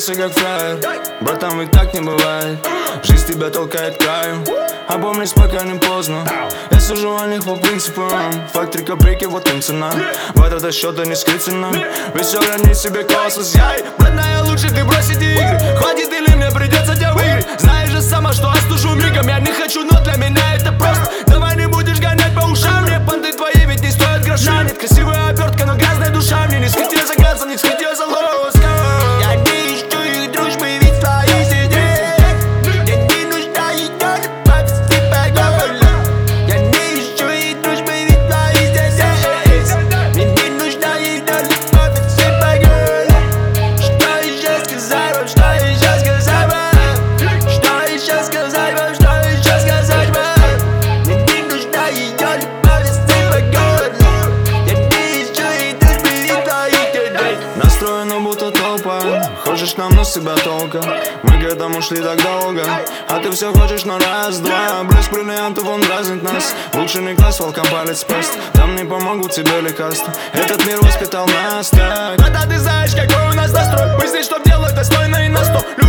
держался как фраер. Братан, ведь так не бывает. Жизнь тебя толкает к краю. Опомнись, пока не поздно. Я сужу о них по принципам. Факт 3 копейки, вот им цена. В этот счета не скрыться нам. Ведь все равнять себе космос. Родная, лучше ты брось эти игры. Хватит или мне придется тебя выиграть. Знаешь же сама, что остужу мигом. Я не хочу, но для меня это просто. Давай не будешь гонять по ушам. Мне понты твои ведь не стоят гроша. Нет, красивая обертка, но грязная душа. Мне не схватился глазом, не схватился лоска. Я не ищу их дружбы, ведь твои сидеть. Мне не нужна ее любовь, ты погола. Я не ищу их дружбы, ведь твои здесь. Мне не нужна ее любовь, ты погола. Что еще сказать вам, что еще сказать вам? Что еще сказать вам, что еще сказать вам? Мне не нужна ее любовь, ты погола. Я не ищу их дружбы, ведь твои здесь. Настроена будто толпа. Хочешь нам, но с себя толка. Мы к этому шли так долго. А ты все хочешь на раз-два. Блеск бриллиантов, он дразнит нас. Лучше не класть волкам палец в пасть. Там не помогут тебе лекарства. Этот мир воспитал нас так. Брата, ты знаешь, какой у нас настрой. Мысли, что делать достойно и на 100.